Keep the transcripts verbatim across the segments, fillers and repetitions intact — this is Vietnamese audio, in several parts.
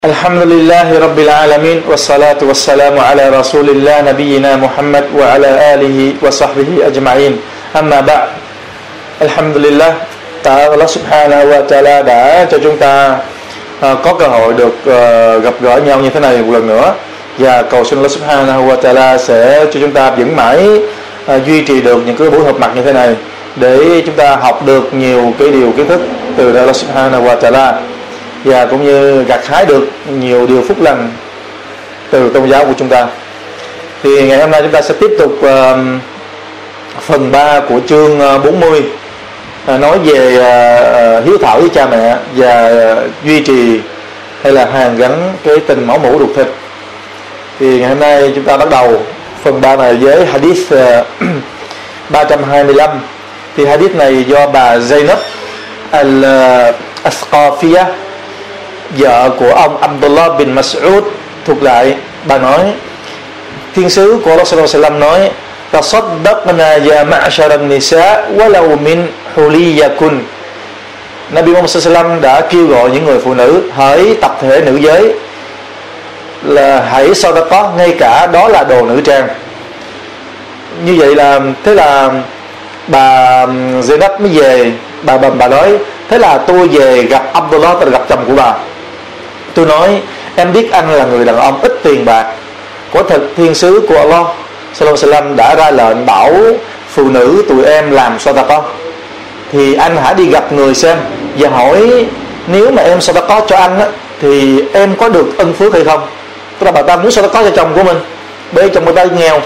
Alhamdulillahi Rabbil Alamin wassalatu wassalamu ala Rasulillah Nabiyyina Muhammad wa ala alihi wa sahbihi ajma'in. Amma ba'd. Alhamdulillah, tạ Allah Subhanahu wa Ta'ala đã cho chúng ta uh, có cơ hội được uh, gặp gỡ nhau như thế này một lần nữa, và cầu xin Allah Subhanahu wa Ta'ala sẽ cho chúng ta vẫn mãi uh, duy trì được những cái buổi họp mặt như thế này, để chúng ta học được nhiều cái điều kiến thức từ Allah Subhanahu wa Ta'ala, và cũng như gặt hái được nhiều điều phúc lành từ tôn giáo của chúng ta. Thì ngày hôm nay chúng ta sẽ tiếp tục uh, phần ba của chương uh, bốn mươi, uh, nói về uh, hiếu thảo với cha mẹ và uh, duy trì hay là hàn gắn cái tình máu mủ ruột thịt. Thì ngày hôm nay chúng ta bắt đầu phần ba này với hadith uh, ba trăm hai mươi lăm. Thì hadith này do bà Zainab al-Asqafiyah, vợ của ông Abdullah bin Mas'ud thuộc lại. Bà nói, thiên sứ của Allah sallallahu alaihi wasallam nói: "Tasaddaqna ya ma'shar an-nisa walau min huliyakun." Nabi Muhammad sallallahu alaihi wasallam đã kêu gọi những người phụ nữ, hỡi tập thể nữ giới, là hãy sadaqah, ngay cả đó là đồ nữ trang. Như vậy là thế là bà Zainab mới về, bà bà, bà nói: thế là tôi về gặp Abdullah, tôi gặp chồng của bà. Tôi nói: em biết anh là người đàn ông ít tiền bạc. Quả thực thiên sứ của Allah sallallahu alaihi wasallam đã ra lệnh bảo phụ nữ tụi em làm sadaqah. Thì anh hãy đi gặp người xem và hỏi nếu mà em sadaqah cho anh á, thì em có được ân phước hay không. Tức là bà ta muốn sadaqah cho chồng của mình, bởi chồng bà ta nghèo.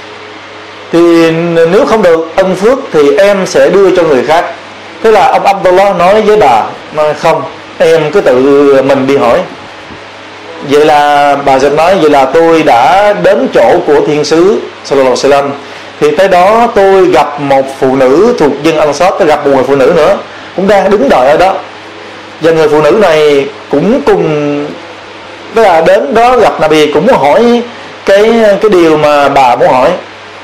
Thì nếu không được ân phước thì em sẽ đưa cho người khác. Thế là ông Abdullah nói với bà, nói không, em cứ tự mình đi hỏi. Vậy là bà sẽ nói, vậy là tôi đã đến chỗ của thiên sứ sallallahu alaihi wasallam. Thì tới đó tôi gặp một phụ nữ thuộc dân Ansar, tôi gặp một người phụ nữ nữa cũng đang đứng đợi ở đó. Và người phụ nữ này cũng cùng, tức là đến đó gặp Nabi, cũng muốn hỏi cái cái điều mà bà muốn hỏi.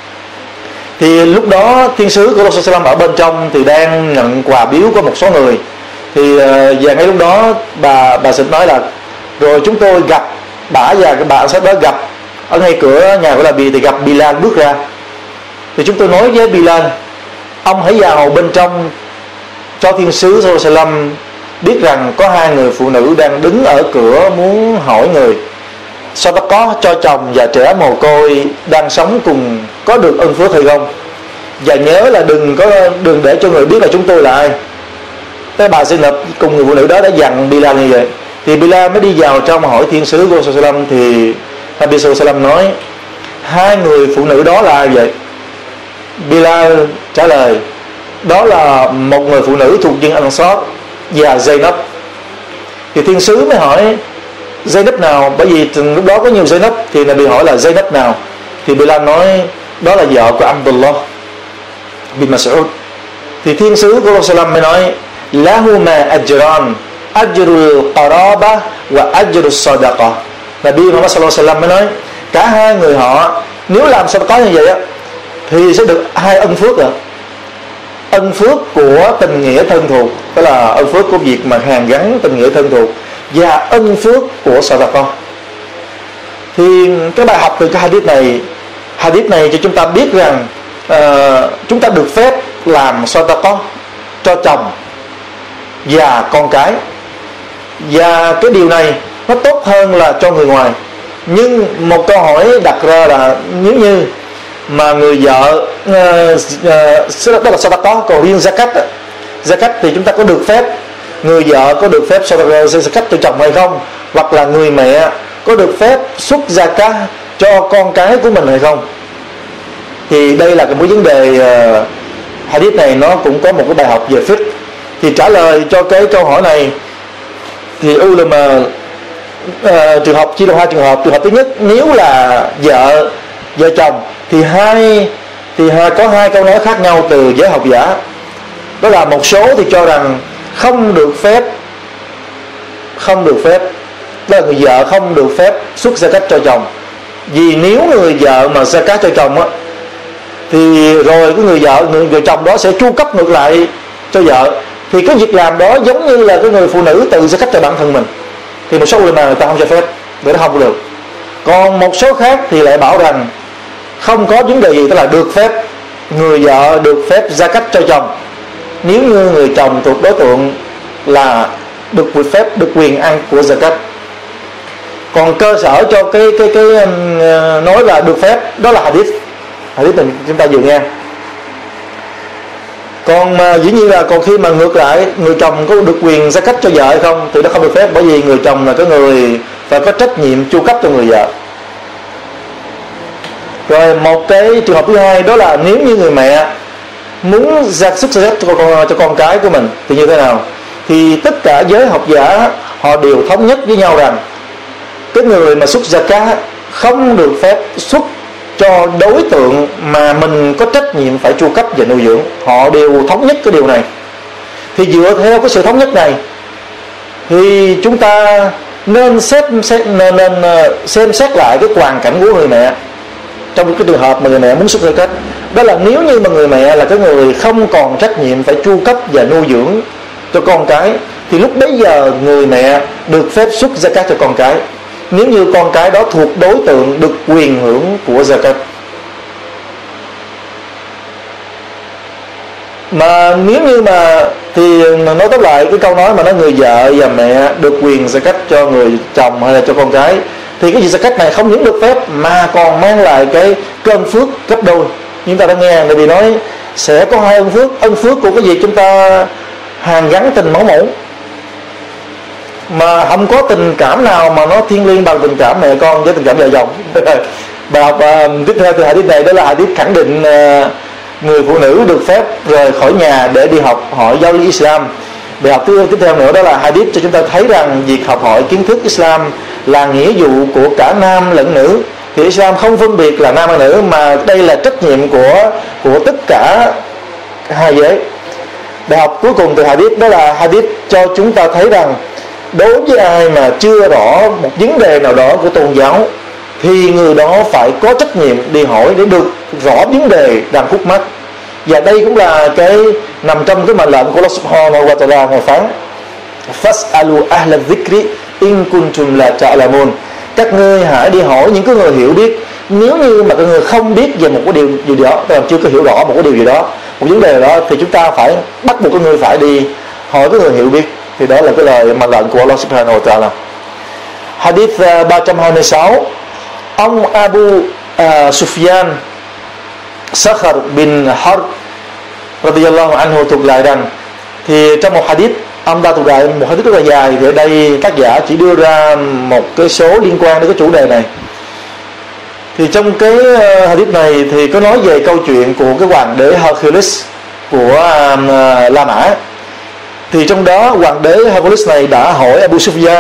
Thì lúc đó thiên sứ của Allah sallallahu alaihi wasallam ở bên trong thì đang nhận quà biếu của một số người. Thì và ngay lúc đó bà bà sẽ nói là rồi chúng tôi gặp bà, và cái bà sẽ đó gặp ở ngay cửa nhà của Nabi thì gặp Bilal bước ra. Thì chúng tôi nói với Bilal, ông hãy vào bên trong cho thiên sứ sallallahu alaihi wasallam biết rằng có hai người phụ nữ đang đứng ở cửa muốn hỏi người sadaqah cho chồng và trẻ mồ côi đang sống cùng có được ân phước hay không. Và nhớ là đừng có đừng để cho người biết là chúng tôi là ai. Thế bà Zainab cùng người phụ nữ đó đã dặn Bilal như vậy. Thì Bilal mới đi vào trong hỏi thiên sứ của sallallahu alaihi wasallam. Thì Nabi sallallahu alaihi wasallam nói: hai người phụ nữ đó là ai vậy? Bilal trả lời: đó là một người phụ nữ thuộc dân Ansar và Zainab. Thì thiên sứ mới hỏi: Zainab nào? Bởi vì lúc đó có nhiều Zainab. Thì Nabi hỏi là Zainab nào? Thì Bilal nói đó là vợ của Abdullah bin Mas'ud. Thì thiên sứ của Allah mới nói: lahuma ajran, ajrul qaraba wa ajrul sadaqa. Nabi Muhammad sallallahu alaihi wasallam mới nói cả hai người họ nếu làm sadaqah như vậy á thì sẽ được hai ân phước rồi. Ân phước của tình nghĩa thân thuộc, tức là ân phước của việc mà hàn gắn tình nghĩa thân thuộc, và ân phước của sadaqah. Thì cái bài học từ cái hadith này, hadith này cho chúng ta biết rằng uh, chúng ta được phép làm sadaqah cho chồng và con cái, và cái điều này nó tốt hơn là cho người ngoài. Nhưng một câu hỏi đặt ra là nếu như mà người vợ uh, uh, đó là sadaqah, còn riêng zakat, zakat thì chúng ta có được phép, người vợ có được phép zakat cho chồng hay không, hoặc là người mẹ có được phép xuất zakat cho con cái của mình hay không. Thì đây là cái mối vấn đề uh, hadith này nó cũng có một cái bài học về fiqh. Thì trả lời cho cái câu hỏi này thì ulama uh, trường hợp chia làm hai trường hợp. Trường hợp thứ nhất, nếu là vợ vợ chồng thì hai thì hai, có hai câu nói khác nhau từ giới học giả. Đó là một số thì cho rằng không được phép không được phép đó là người vợ không được phép xuất zakat cho chồng, vì nếu người vợ mà zakat cho chồng á thì rồi cái người vợ người, người chồng đó sẽ chu cấp ngược lại cho vợ. Thì cái việc làm đó giống như là cái người phụ nữ tự zakat cho bản thân mình. thì một số ulama người ta không cho phép, để nó không có được. Còn một số khác thì lại bảo rằng không có vấn đề gì, tức là được phép, người vợ được phép zakat cho chồng nếu như người chồng thuộc đối tượng là được quyền phép, được quyền ăn của zakat. Còn cơ sở cho cái cái cái um, nói là được phép đó là hadith, hadith mình chúng ta vừa nghe. Còn mà dĩ nhiên là còn khi mà ngược lại, người chồng có được quyền zakat cho vợ hay không thì nó không được phép, bởi vì người chồng là cái người phải có trách nhiệm chu cấp cho người vợ. Rồi một cái trường hợp thứ hai đó là nếu như người mẹ muốn ra sức zakat cho con cho con cái của mình thì như thế nào? Thì tất cả giới học giả họ đều thống nhất với nhau rằng cái người mà xuất zakat không được phép xuất cho đối tượng mà mình có trách nhiệm phải chu cấp và nuôi dưỡng. Họ đều thống nhất cái điều này. Thì dựa theo cái sự thống nhất này thì chúng ta nên xem xét nên, nên xem xét lại cái hoàn cảnh của người mẹ trong cái trường hợp mà người mẹ muốn xuất zakat. Đó là nếu như mà người mẹ là cái người không còn trách nhiệm phải chu cấp và nuôi dưỡng cho con cái thì lúc bấy giờ người mẹ được phép xuất zakat cho con cái, nếu như con cái đó thuộc đối tượng được quyền hưởng của zakat. Mà nếu như mà thì nói tóm lại cái câu nói mà nói người vợ và mẹ được quyền zakat cho người chồng hay là cho con cái, thì cái gì zakat này không những được phép mà còn mang lại cái ân phước gấp đôi. Chúng ta đã nghe người bị nói sẽ có hai ân phước. Ân phước của cái gì chúng ta hàn gắn tình máu mủ, mà không có tình cảm nào mà nó thiêng liêng bằng tình cảm mẹ con với tình cảm vợ chồng. Bài học uh, tiếp theo từ hadith này đó là hadith khẳng định uh, người phụ nữ được phép rời khỏi nhà để đi học hỏi giáo lý Islam. Bài học tiếp theo nữa đó là hadith cho chúng ta thấy rằng việc học hỏi kiến thức Islam là nghĩa vụ của cả nam lẫn nữ. Thì Islam không phân biệt là nam hay nữ, mà đây là trách nhiệm của của tất cả hai giới. Bài học cuối cùng từ hadith đó là hadith cho chúng ta thấy rằng đối với ai mà chưa rõ một vấn đề nào đó của tôn giáo thì người đó phải có trách nhiệm đi hỏi để được rõ vấn đề đang khúc mắc. Và đây cũng là cái nằm trong cái mệnh lệnh của Allah Subhanahu wa Ta'ala, Ngài phán Fas'alu ahla dhikri in kuntum la ta'lamun. Các ngươi hãy đi hỏi những cái người hiểu biết. Nếu như mà các người không biết về một cái điều gì đó, tức là chưa có hiểu rõ một cái điều gì đó, một vấn đề đó, thì chúng ta phải bắt buộc các người phải đi hỏi cái người hiểu biết. Thì đó là cái lời mệnh lệnh của Allah Subhanahu wa Ta'ala. Hadith ba trăm hai mươi sáu, ông Abu uh, Sufyan Sakhar bin Harb radiyallahu anhu thuộc lại rằng, thì trong một hadith, ông ta thuộc lại một hadith rất là dài, thì ở đây tác giả chỉ đưa ra một cái số liên quan đến cái chủ đề này. Thì trong cái hadith này thì có nói về câu chuyện của cái hoàng đế Hercules của uh, La Mã. Thì trong đó hoàng đế Hercules này đã hỏi Abu Sufyan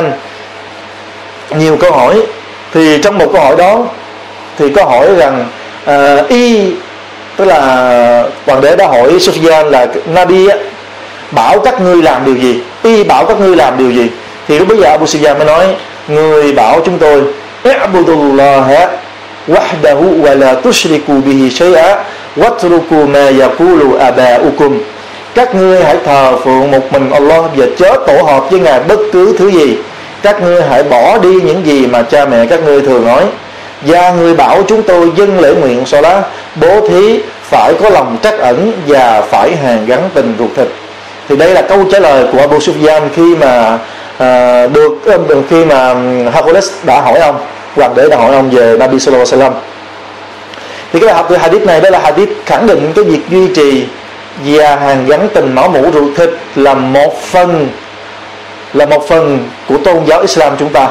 nhiều câu hỏi. Thì trong một câu hỏi đó thì có hỏi rằng uh, y tức là hoàng đế đã hỏi Sufyan là Nabi bảo các ngươi làm điều gì, y bảo các ngươi làm điều gì. Thì lúc bây giờ Abu Sufyan mới nói, người bảo chúng tôi i'budullaha wahdahu wa la tushriku bihi shay'a watruku ma yaqulu aba'ukum. Các ngươi hãy thờ phượng một mình Allah và chớ tổ hợp với Ngài bất cứ thứ gì. Các ngươi hãy bỏ đi những gì mà cha mẹ các ngươi thường nói. Và người bảo chúng tôi dâng lễ nguyện sau đó bố thí, phải có lòng trắc ẩn và phải hàn gắn tình ruột thịt. Thì đây là câu trả lời của Abu Sufyan khi mà à, được khi mà Hercules đã hỏi ông, hoàng đế đã hỏi ông về Nabi Sallallahu Alaihi Wasallam. Thì cái bài học từ hadith này đó là hadith khẳng định cái việc duy trì và hàn gắn tình máu mủ ruột thịt là một phần là một phần của tôn giáo Islam chúng ta.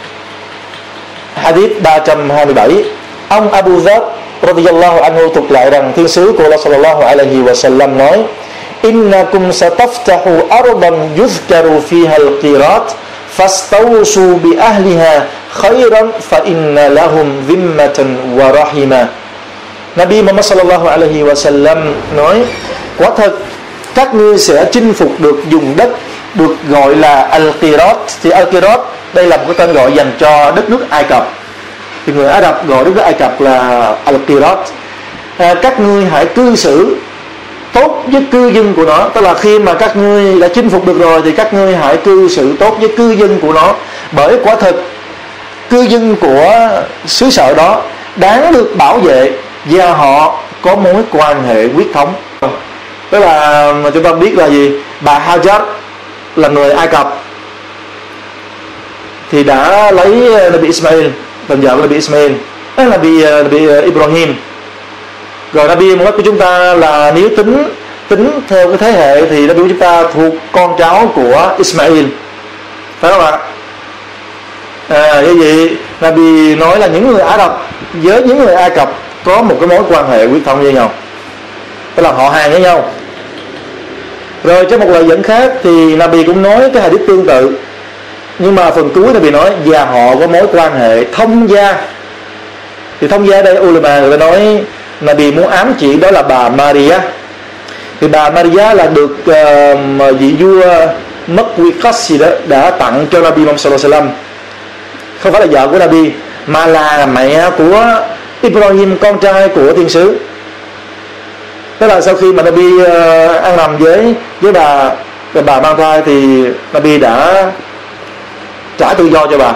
Hadith ba trăm hai mươi bảy, ông Abu Dhar radiyallahu anhu thuộc lại rằng thiên sứ của Allah sallallahu alaihi wasallam nói: Innakum sataftahu ardan yuzkaru fiha al-qirat fastawsu bi ahliha khayran fa inna lahum dhimmatan wa rahima. Nabi Muhammad sallallahu alaihi wasallam nói: quả thật các ngươi sẽ chinh phục được vùng đất được gọi là Al-Qirat. Thì Al-Qirat đây là một cái tên gọi dành cho đất nước Ai Cập. Thì người Ả Rập gọi đất nước Ai Cập là Al-Qirat. À, các ngươi hãy cư xử tốt với cư dân của nó. Tức là khi mà các ngươi đã chinh phục được rồi thì các ngươi hãy cư xử tốt với cư dân của nó. Bởi quả thực cư dân của xứ sở đó đáng được bảo vệ và họ có mối quan hệ huyết thống. Tức là mà chúng ta biết là gì? Bà Hajar là người Ai Cập thì đã lấy Nabi Ismail, tình vợ của Nabi Ismail, là Nabi, Nabi Ibrahim. Rồi Nabi Muhammad của chúng ta là nếu tính tính theo cái thế hệ thì Nabi của chúng ta thuộc con cháu của Ismail, phải không ạ? À, như vậy Nabi nói là những người Ả Rập với những người Ai Cập có một cái mối quan hệ huyết thống với nhau, tức là họ hàng với nhau. Rồi trong một lời dẫn khác thì Nabi cũng nói cái hadith tương tự, nhưng mà phần cuối Nabi nói và họ có mối quan hệ thông gia. Thì thông gia đây ulama người ta nói Nabi muốn ám chỉ đó là bà Maria. Thì bà Maria là được uh, vị vua Muqawqis gì đó đã tặng cho Nabi Muhammad sallallahu alaihi wasallam, không phải là vợ của Nabi mà là mẹ của Ibrahim, con trai của thiên sứ. Tức là sau khi mà Nabi uh, ăn nằm với với bà bà mang thai thì Nabi đã trả tự do cho bà.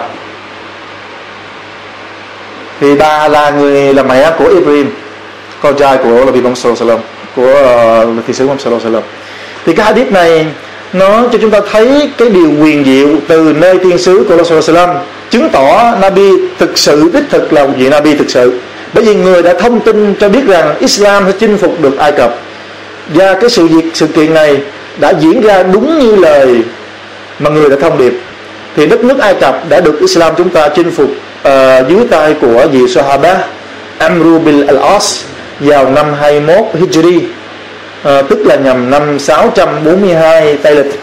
Thì bà là người là mẹ của Ibrahim, con trai của Nabi Muhammad sallallahu alaihi wasallam, của uh, thiên sứ Muhammad sallallahu alaihi wasallam. Thì cái hadith này nó cho chúng ta thấy cái điều huyền diệu từ nơi thiên sứ của Allah sallallahu alaihi wasallam, chứng tỏ Nabi thực sự đích thực là một vị Nabi thực sự. Bởi vì người đã thông tin cho biết rằng Islam sẽ chinh phục được Ai Cập, và cái sự việc sự kiện này đã diễn ra đúng như lời mà người đã thông điệp. Thì đất nước Ai Cập đã được Islam chúng ta chinh phục uh, dưới tay của vị Sahaba Amru bin al-As vào năm hai mươi mốt Hijri, uh, tức là nhằm năm sáu trăm bốn mươi hai Tây lịch.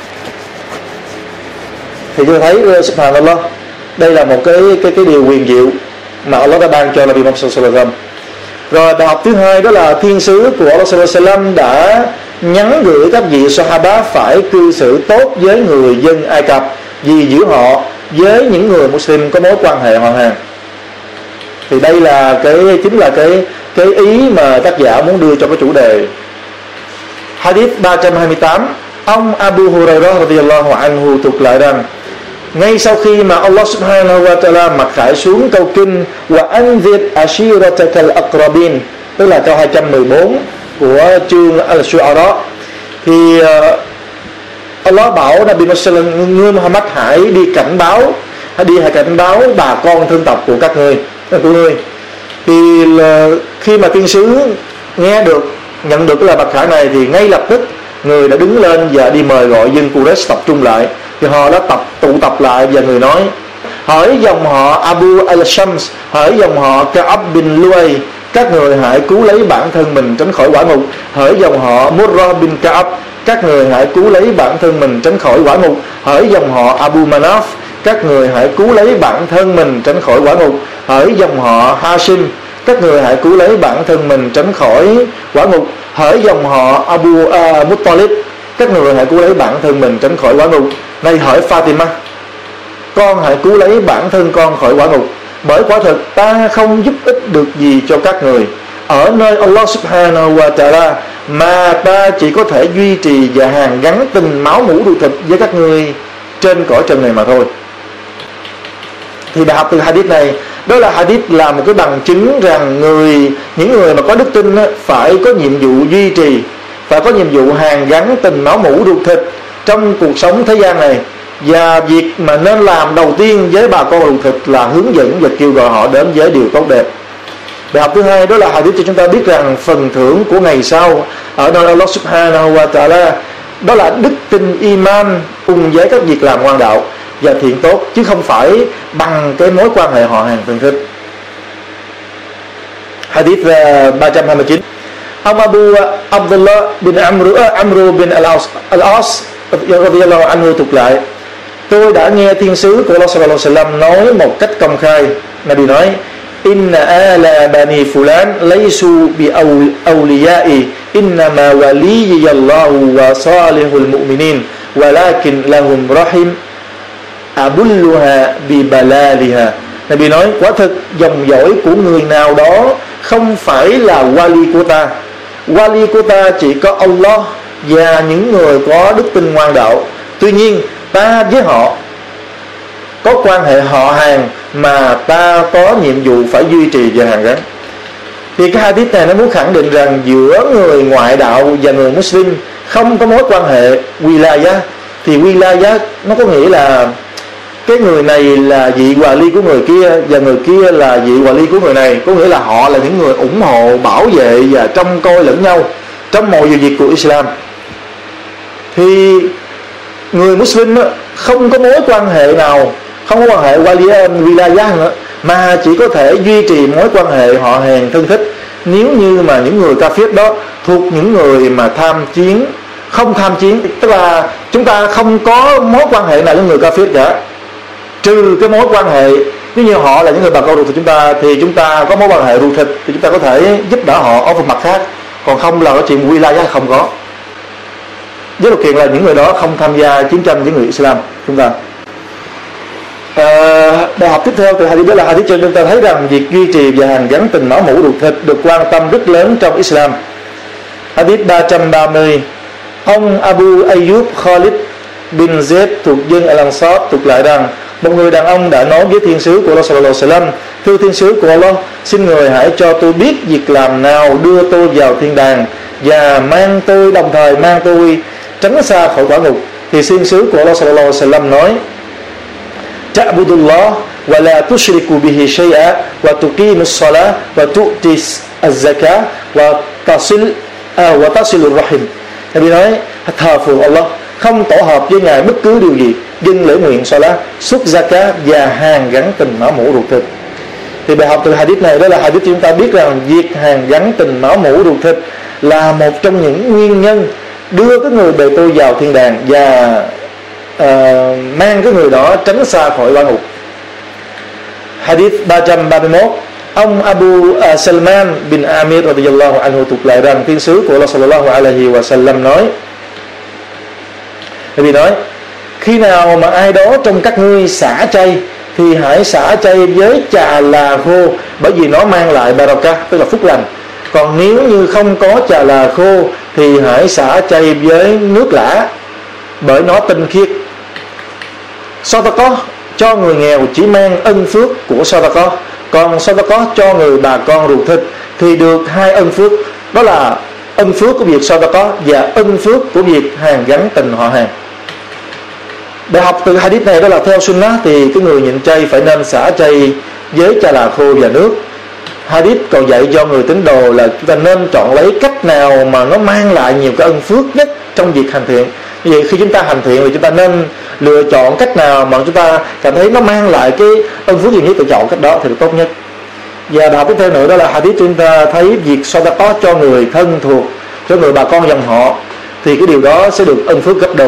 Thì tôi thấy subhanallah, đây là một cái cái cái điều huyền diệu mà Allah đã ban cho Nabi Muhammad sallallahu alaihi wasallam. Rồi bài học thứ hai đó là thiên sứ của Allah sallallahu alaihi wasallam đã nhắn gửi các vị Sahaba phải cư xử tốt với người dân Ai Cập, vì giữa họ với những người Muslim có mối quan hệ họ hàng. Thì đây là cái chính là cái cái ý mà tác giả muốn đưa cho cái chủ đề. Hadith ba trăm hai mươi tám, ông Abu Hurairah radhiyallahu anhu thuật lại rằng ngay sau khi mà Allah subhanahu wa ta'ala mặc khải xuống câu kinh wa anzir ashiratakal aqrabin, tức là câu hai trăm mười bốn của chương Al-Shu'ara, thì uh, Allah bảo Nabi ngươi Muhammad hãy đi cảnh báo, hãy đi hãy cảnh báo bà con thân tộc của các ngươi, của ngươi. Thì uh, khi mà tiên sứ nghe được, nhận được cái lời mặc khải này thì ngay lập tức người đã đứng lên và đi mời gọi dân Quraysh tập trung lại. Thì họ đã tập tụ tập lại và người nói: hỡi dòng họ Abu al-Shams, hỡi dòng họ Ka'ab bin Luay, các người hãy cứu lấy bản thân mình tránh khỏi quả ngục. Hỡi dòng họ Murrah bin Ka'ab, các người hãy cứu lấy bản thân mình tránh khỏi quả ngục. Hỡi dòng họ Abu Manaf, các người hãy cứu lấy bản thân mình tránh khỏi quả ngục. Hỡi dòng họ Hashim, các người hãy cứu lấy bản thân mình tránh khỏi quả ngục. Hỡi dòng họ Abu uh, Muttalib, các người hãy cứu lấy bản thân mình tránh khỏi quả ngục. Này hỡi Fatima, con hãy cứu lấy bản thân con khỏi quả ngục, bởi quả thực ta không giúp ích được gì cho các người ở nơi Allah subhanahu wa ta'ala, mà ta chỉ có thể duy trì và hàn gắn tình máu mủ ruột thịt với các ngươi trên cõi trần này mà thôi. Thì bài học từ hadith này đó là hadith là một cái bằng chứng rằng người những người mà có đức tin phải có nhiệm vụ duy trì, phải có nhiệm vụ hàn gắn tình máu mủ ruột thịt trong cuộc sống thế gian này. Và việc mà nên làm đầu tiên với bà con ruột thịt là hướng dẫn và kêu gọi họ đến với điều tốt đẹp. Bài học thứ hai đó là hadith cho chúng ta biết rằng phần thưởng của ngày sau ở nơi Allah subhanahu wa ta'ala đó là đức tin iman cùng với các việc làm ngoan đạo và thiện tốt, chứ không phải bằng cái mối quan hệ họ hàng thân thích. Hadith ba trăm hai mươi chín, ông Abu Abdullah bin Amr Amr bin al-As al-As radhiyallahu anhu thuật lại: tôi đã nghe thiên sứ của Allah sallallahu alaihi wasallam nói một cách công khai. Nabi nói: inna ala bani fulan laysu bi awliyai, inna ma waliyallahu wa salihul mu'minin walakin lahum rahim abulluha bi balaliha. Nabi nói: quả thực dòng dõi của người nào đó không phải là wali của ta. Wali của ta chỉ có Allah và những người có đức tin ngoan đạo. Tuy nhiên ta với họ có quan hệ họ hàng mà ta có nhiệm vụ phải duy trì và hàn gắn. Thì cái hadith này nó muốn khẳng định rằng giữa người ngoại đạo và người Muslim không có mối quan hệ wilaya. Thì wilaya nó có nghĩa là cái người này là vị hòa ly của người kia và người kia là vị hòa ly của người này, có nghĩa là họ là những người ủng hộ, bảo vệ và trông coi lẫn nhau trong mọi việc của Islam. Thì người Muslim không có mối quan hệ nào, không có quan hệ wilaya nữa, mà chỉ có thể duy trì mối quan hệ họ hàng thân thích nếu như mà những người kafir đó thuộc những người mà tham chiến, không tham chiến, tức là chúng ta không có mối quan hệ nào với người kafir cả, trừ cái mối quan hệ nếu như họ là những người bà con ruột của chúng ta thì chúng ta có mối quan hệ ruột thịt thì chúng ta có thể giúp đỡ họ ở phần mặt khác, còn không là cái chuyện wilaya không có, với điều kiện là những người đó không tham gia chiến tranh với người Islam chúng ta. À, bài học tiếp theo từ hadith đó là hadith cho chúng ta thấy rằng việc duy trì và hàn gắn tình máu mủ ruột thịt được quan tâm rất lớn trong Islam. Hadith ba trăm ba mươi, ông Abu Ayyub Khalid bin Zaid thuộc dân Al-Ansar thuộc lại rằng một người đàn ông đã nói với thiên sứ của Allah sallallahu alaihi wasallam: thưa thiên sứ của Allah, xin người hãy cho tôi biết việc làm nào đưa tôi vào thiên đàng và mang tôi đồng thời mang tôi tránh xa khỏi quả ngục. Thì thiên sứ của Allah sallallahu alaihi wasallam nói: Ta'budullah wa la tushriku bihi shay'a wa tuqimus salah wa tu'tis az-zakah wa tasil wa tasilur rahim. Nabi nói thờ phượng Allah, không tổ hợp với ngài bất cứ điều gì, dâng lễ nguyện salat, xuất zakat và hàn gắn tình máu mủ ruột thịt. Thì bài học từ hadith này đó là hadith chúng ta biết rằng việc hàn gắn tình máu mủ ruột thịt là một trong những nguyên nhân đưa cái người bề tôi vào thiên đàng và uh, mang cái người đó tránh xa khỏi quả ngục. Hadith ba trăm ba mươi mốt, ông Abu uh, Salman bin Amir radhiyallahu anhu thuộc lại rằng thiên sứ của Allah sallallahu alaihi wa sallam nói: Vì nói khi nào mà ai đó trong các ngươi xả chay thì hãy xả chay với trà là khô, bởi vì nó mang lại barakah, tức là phúc lành. Còn nếu như không có trà là khô thì hãy xả chay với nước lã, bởi nó tinh khiết. Sadaqah cho người nghèo chỉ mang ân phước của Sadaqah, còn Sadaqah cho người bà con ruột thịt thì được hai ân phước, đó là ân phước của việc Sadaqah và ân phước của việc hàn gắn tình họ hàng. Bài học từ hadith này đó là theo sunnah thì cái người nhịn chay phải nên xả chay với trà là khô và nước. Hadith còn dạy cho người tín đồ là chúng ta nên chọn lấy cách nào mà nó mang lại nhiều cái ân phước nhất trong việc hành thiện. Như vậy khi chúng ta hành thiện thì chúng ta nên lựa chọn cách nào mà chúng ta cảm thấy nó mang lại cái ân phước nhiều nhất thì chọn cách đó thì được tốt nhất. Và bài học tiếp theo nữa đó là hadith chúng ta thấy việc sadaqah cho người thân thuộc, cho người bà con dòng họ thì cái điều đó sẽ được ân phước gấp đôi.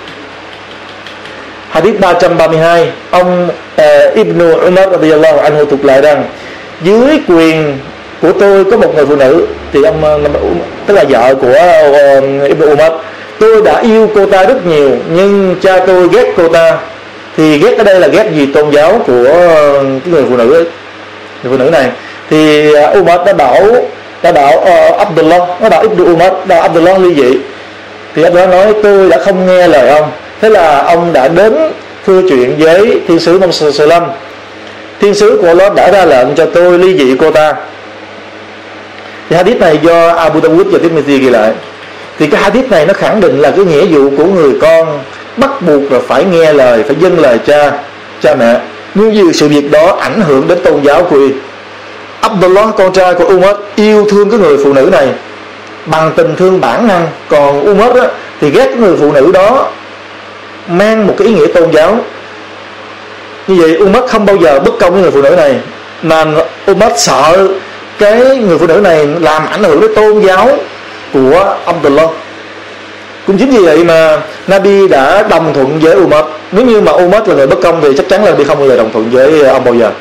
Hadith ba trăm ba mươi hai, ông uh, Ibn Umar radhiyallahu anhu thuộc lại rằng dưới quyền của tôi có một người phụ nữ, thì ông tức là vợ của uh, Ibn Umar, tôi đã yêu cô ta rất nhiều nhưng cha tôi ghét cô ta. Thì ghét ở đây là ghét gì tôn giáo của cái người phụ nữ ấy, người phụ nữ này. Thì uh, Umar đã bảo đã bảo uh, Abdullah, nó bảo Ibn Umar, đã Abdullah ly dị. Thì Abdullah nói tôi đã không nghe lời ông. Thế là ông đã đến thưa chuyện với thiên sứ Muhammad sallallahu alaihi wasallam. Thiên sứ của Allah đã ra lệnh cho tôi ly dị cô ta. Thì hadith này do Abu Dawud và Tirmidhi ghi lại. Thì cái hadith này nó khẳng định là cái nghĩa vụ của người con bắt buộc là phải nghe lời, phải vâng lời cha, cha mẹ, nhưng vì sự việc đó ảnh hưởng đến tôn giáo của y. Abdullah con trai của Umar yêu thương cái người phụ nữ này bằng tình thương bản năng, còn Umar á, thì ghét cái người phụ nữ đó mang một cái ý nghĩa tôn giáo. Như vậy Umar không bao giờ bất công với người phụ nữ này, mà Umar sợ cái người phụ nữ này làm ảnh hưởng đến tôn giáo của Abdullah. Cũng chính vì vậy mà Nabi đã đồng thuận với Umar. Nếu như mà Umar là người bất công thì chắc chắn là Nabi không bao giờ đồng thuận với ông bao giờ.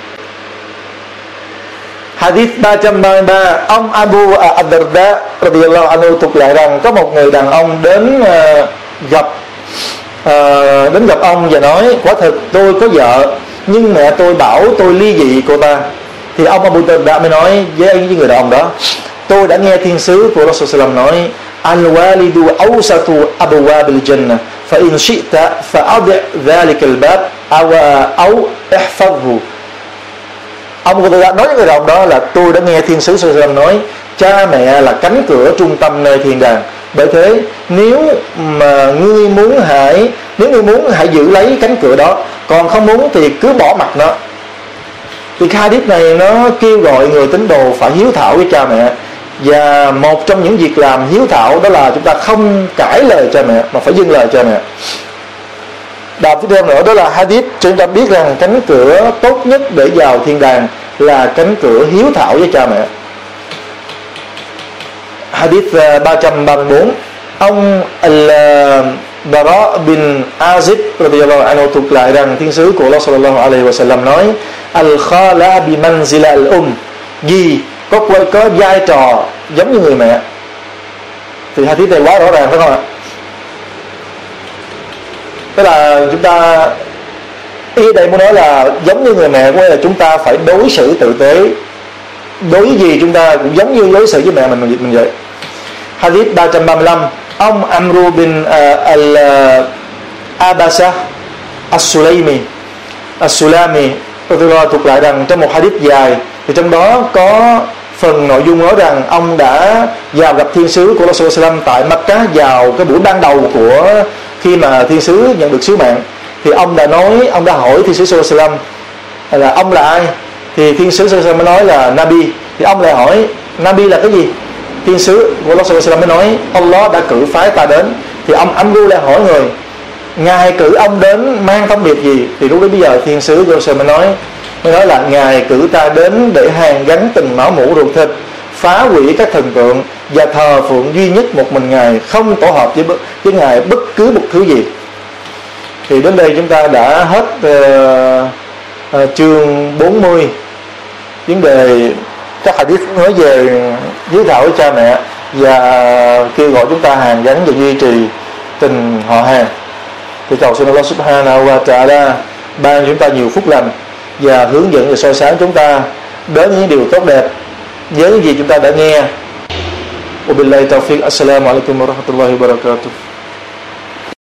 Hadith ba trăm ba mươi ba, ông Abu Ad-Darda radhiyallahu anhu thuộc lại rằng có một người đàn ông đến uh, gặp uh, đến gặp ông và nói: quả thực tôi có vợ nhưng mẹ tôi bảo tôi ly dị cô ta. Thì ông Abu Darda mới nói với người đàn ông đó: tôi đã nghe thiên sứ của Rasulullah nói: al-walidu awsatu abwabil jannah فإن شئت فأضع ذلك الباب أو أو احفظه. Ông có nói với người đàn đó là tôi đã nghe Thiên sứ Sallallahu Alaihi Wasallam nói cha mẹ là cánh cửa trung tâm nơi thiên đàng. Bởi thế nếu mà ngươi muốn hãy nếu ngươi muốn hãy giữ lấy cánh cửa đó, còn không muốn thì cứ bỏ mặc nó. Thì cái hadith này nó kêu gọi người tín đồ phải hiếu thảo với cha mẹ. Và một trong những việc làm hiếu thảo đó là chúng ta không cãi lời cha mẹ mà phải dâng lời cha mẹ. Đọc tiếp theo nữa đó là hadith cho chúng ta biết rằng cánh cửa tốt nhất để vào thiên đàng là cánh cửa hiếu thảo với cha mẹ. Hadith ba trăm ba mươi bốn, ông Al-Bara bin Azib radhiyallahu anhu thuật lại rằng Thiên sứ của Allah sallallahu alaihi wasallam nói: Al-khala bi manzila al-um, gì có có vai trò giống như người mẹ. Thì hadith này quá rõ ràng phải không ạ? Tức là chúng ta ý đây muốn nói là giống như người mẹ, có nghĩa là chúng ta phải đối xử tử tế, đối với gì chúng ta cũng giống như đối xử với mẹ mình mình, mình vậy. Hadith ba trăm ba mươi lăm, ông Amru bin uh, al-Abasa as-Sulaimi as-Sulami thuộc lại rằng trong một hadith dài thì trong đó có phần nội dung nói rằng ông đã vào gặp Thiên sứ của Rasul sallam tại Mecca vào cái buổi ban đầu của khi mà Thiên sứ nhận được sứ mạng. Thì ông đã nói, ông đã hỏi Thiên sứ sallam là ông là ai? Thì Thiên sứ sallam mới nói là Nabi. Thì ông lại hỏi Nabi là cái gì? Thiên sứ của Rasul sallam mới nói Allah đã cử phái ta đến. Thì ông Amru lại hỏi người Ngài cử ông đến mang thông điệp gì? Thì lúc đó bây giờ Thiên sứ Rasul mới nói mới nói là Ngài cử ta đến để hàn gắn từng máu mủ ruột thịt, phá hủy các thần tượng và thờ phượng duy nhất một mình Ngài, không tổ hợp với, với Ngài bất cứ một thứ gì. Thì đến đây chúng ta đã hết uh, uh, chương bốn mươi, vấn đề các hadith nói về hiếu thảo với cha mẹ và kêu gọi chúng ta hàn gắn và duy trì tình họ hàng. Thì cầu xin Allah subhanahu wa ta'ala ban chúng ta nhiều phúc lành và hướng dẫn và soi sáng chúng ta đến những điều tốt đẹp với những gì chúng ta đã nghe. Wabillahi taufiq. Assalamu alaikum warahmatullahi wabarakatuh.